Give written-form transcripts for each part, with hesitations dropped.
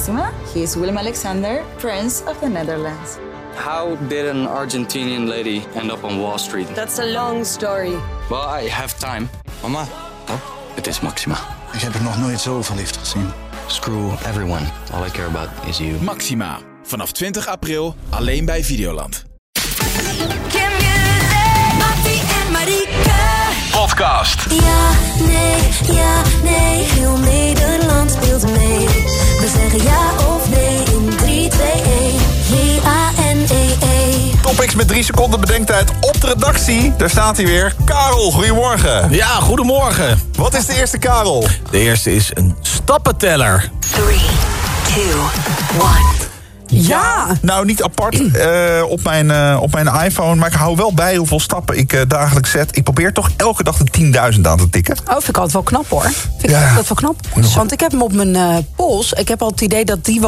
Maxima. He is Willem Alexander, Prince of the Netherlands. How did an Argentinian lady end up on Wall Street? That's a long story. Well, I have time. Mama, Het is Maxima. ik heb er nog nooit zo verliefd gezien. Screw everyone. All I care about is you. Maxima. Vanaf 20 april alleen bij Videoland. Mattie en Marieke. Podcast. Ja, nee, heel Nederland speelt mee. We zeggen ja of nee in 3, 2, 1. J-A-N-E-E. Topics met 3 seconden bedenktijd op de redactie. Daar staat hij weer. Karel, goedemorgen. Ja, goedemorgen. Wat is de eerste, Karel? De eerste is een stappenteller. 3, 2, 1. Ja! Nou, niet apart op mijn iPhone, maar ik hou wel bij hoeveel stappen ik dagelijks zet. Ik probeer toch elke dag de 10.000 aan te tikken. Oh, vind ik altijd wel knap, hoor. Vind ik altijd wel knap. Want ik heb hem op mijn pols. Ik heb al het idee dat die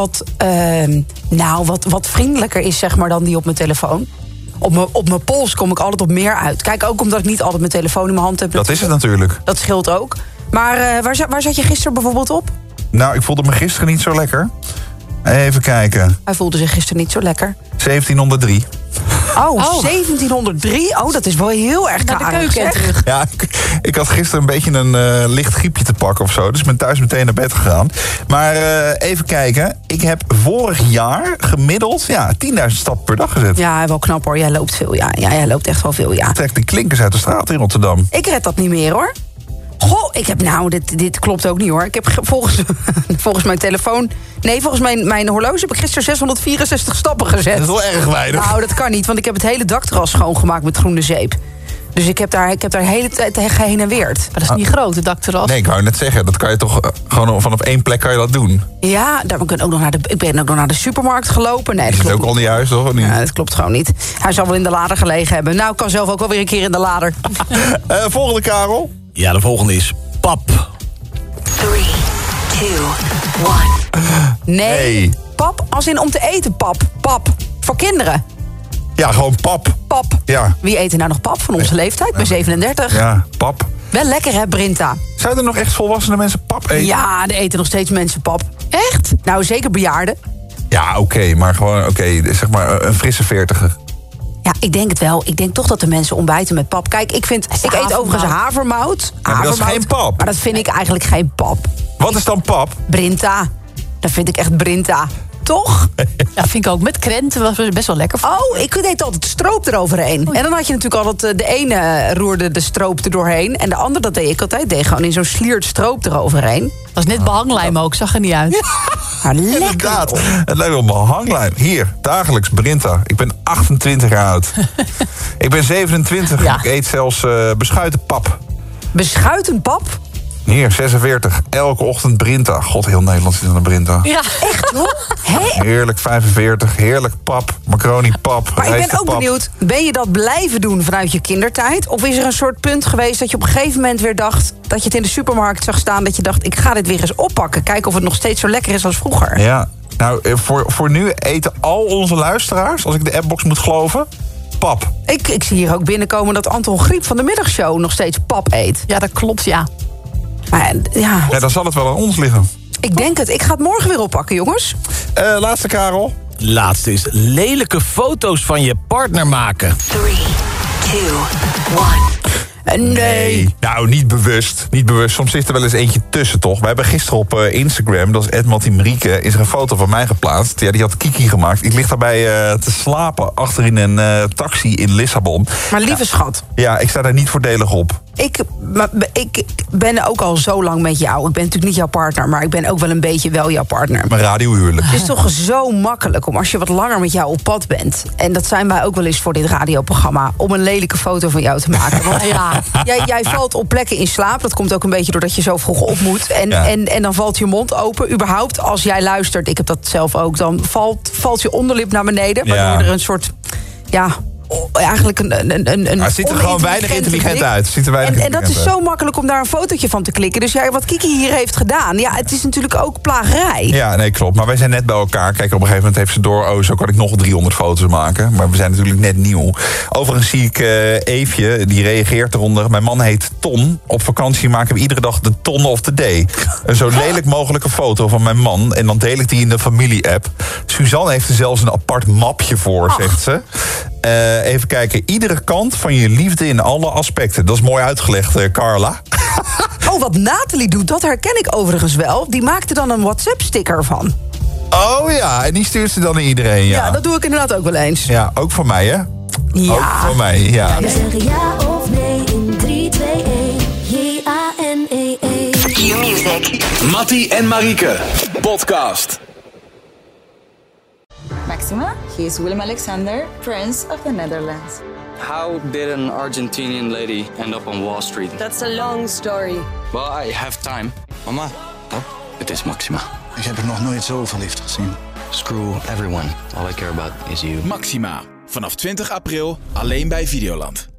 wat vriendelijker is, zeg maar, dan die op mijn telefoon. Op mijn pols kom ik altijd op meer uit. Kijk, ook omdat ik niet altijd mijn telefoon in mijn hand heb. Dat is het natuurlijk. Dat scheelt ook. Maar waar zat je gisteren bijvoorbeeld op? Nou, ik voelde me gisteren niet zo lekker. Even kijken. Hij voelde zich gisteren niet zo lekker. 1703. Oh, 1703? Oh, dat is wel heel erg Naar de karig, keuken en zeg. terug. Ja, ik had gisteren een beetje een licht griepje te pakken of zo. Dus ik ben thuis meteen naar bed gegaan. Maar even kijken. Ik heb vorig jaar gemiddeld 10.000 stappen per dag gezet. Ja, wel knap, hoor. Jij loopt veel, ja. Jij loopt echt wel veel, ja. Trek de klinkers uit de straat in Rotterdam. Ik red dat niet meer, hoor. Goh, ik heb dit klopt ook niet, hoor. Ik heb volgens mijn telefoon... Nee, volgens mijn horloge heb ik gisteren 664 stappen gezet. Dat is wel erg weinig. Nou, dat kan niet, want ik heb het hele dakterras schoongemaakt met groene zeep. Dus ik heb daar de hele tijd heen en weer. Maar dat is niet groot, het dakterras. Nee, ik wou net zeggen, dat kan je toch gewoon vanaf één plek kan je dat doen. Ja, ik ben ook nog naar de supermarkt gelopen. Nee, Is het ook al niet juist, toch? Niet? Ja, dat klopt gewoon niet. Hij zal wel in de lader gelegen hebben. Nou, ik kan zelf ook wel weer een keer in de lader. Volgende, Karel. Ja, de volgende is pap. 3, 2, 1. Nee. Pap, als in om te eten, pap. Pap. Voor kinderen. Ja, gewoon pap. Pap. Ja. Wie eet er nou nog pap van onze leeftijd? Bij 37. Ja, pap. Wel lekker, hè, Brinta? Zijn er nog echt volwassene mensen pap eten? Ja, er eten nog steeds mensen pap. Echt? Nou, zeker bejaarden. Ja, oké, maar gewoon, zeg maar een frisse 40er. Ja, ik denk het wel. Ik denk toch dat de mensen ontbijten met pap. Kijk, ik eet overigens havermout. Ja, maar dat is geen pap. Maar dat vind ik eigenlijk geen pap. Wat is dan pap? Brinta. Dat vind ik echt Brinta. Toch? Ja, vind ik ook. Met krenten was best wel lekker. Oh, ik deed altijd stroop eroverheen. En dan had je natuurlijk altijd... De ene roerde de stroop er doorheen. En de andere, dat deed ik altijd. Deed gewoon in zo'n sliert stroop eroverheen. Dat was net behanglijm ook, zag er niet uit. Maar lekker. Inderdaad, het lijkt wel mijn hanglijm. Hier, dagelijks Brinta. Ik ben 28 jaar oud. Ik ben 27. Ja. Ik eet zelfs beschuiten pap. Beschuiten pap? Hier, 46. Elke ochtend Brinta. God, heel Nederland zit aan de Brinta. Ja. Echt, hoor? Hé? Heerlijk 45. Heerlijk pap. Macaroni pap. Maar ik ben ook rijstepap. benieuwd, ben je dat blijven doen vanuit je kindertijd? Of is er een soort punt geweest dat je op een gegeven moment weer dacht... dat je het in de supermarkt zag staan, dat je dacht... ik ga dit weer eens oppakken, kijken of het nog steeds zo lekker is als vroeger? Ja, nou, voor nu eten al onze luisteraars, als ik de appbox moet geloven, pap. Ik zie hier ook binnenkomen dat Anton Griep van de middagshow nog steeds pap eet. Ja, dat klopt, ja. Maar ja, Ja, dan zal het wel aan ons liggen. ik denk het. Ik ga het morgen weer oppakken, jongens. Laatste, Karel. Laatste is lelijke foto's van je partner maken. 3, 2, 1. Nee. Nou, niet bewust. Niet bewust. Soms zit er wel eens eentje tussen, toch? We hebben gisteren op Instagram, dat is @Mattie_Marieke, is er een foto van mij geplaatst. Ja, die had Kiki gemaakt. Ik lig daarbij te slapen achter in een taxi in Lissabon. Maar lieve schat, Ja, ik sta daar niet voordelig op. ik ben ook al zo lang met jou. Ik ben natuurlijk niet jouw partner, maar ik ben ook wel een beetje wel jouw partner. Mijn radiohuwelijk. Het is toch zo makkelijk om als je wat langer met jou op pad bent... en dat zijn wij ook wel eens voor dit radioprogramma... om een lelijke foto van jou te maken. Want ja, jij valt op plekken in slaap. Dat komt ook een beetje doordat je zo vroeg op moet. En dan valt je mond open. Überhaupt, als jij luistert, ik heb dat zelf ook... dan valt je onderlip naar beneden. Waardoor er een soort eigenlijk een Maar ziet er gewoon weinig intelligent blik. uit. En dat is zo makkelijk om daar een fotootje van te klikken. Dus ja, wat Kiki hier heeft gedaan, ja, het is natuurlijk ook plagerij. Ja, nee, klopt. Maar wij zijn net bij elkaar. Kijk, op een gegeven moment heeft ze door... zo kan ik nog 300 foto's maken. Maar we zijn natuurlijk net nieuw. Overigens zie ik Eefje, die reageert eronder. Mijn man heet Ton. Op vakantie maken we iedere dag de ton of the day. Een zo lelijk mogelijke foto van mijn man. En dan deel ik die in de familie-app. Suzanne heeft er zelfs een apart mapje voor, zegt ze. Even kijken. Iedere kant van je liefde in alle aspecten. Dat is mooi uitgelegd, Carla. Oh, wat Nathalie doet, dat herken ik overigens wel. Die maakte dan een WhatsApp-sticker van. Oh ja, en die stuurt ze dan naar iedereen, ja. Ja, dat doe ik inderdaad ook wel eens. Ja, ook voor mij, hè? Ja. Ook voor mij, ja. We zeggen ja of nee in 3, 2, 1. J-A-N-E-E. Q-Music. Mattie en Marieke. Podcast. Maxima, he is Willem Alexander, Prince of the Netherlands. How did an Argentinian lady end up on Wall Street? That's a long story. Well, I have time. Mama, Het is Maxima. ik heb er nog nooit zo verliefd gezien. Screw everyone. All I care about is you. Maxima. Vanaf 20 april alleen bij Videoland.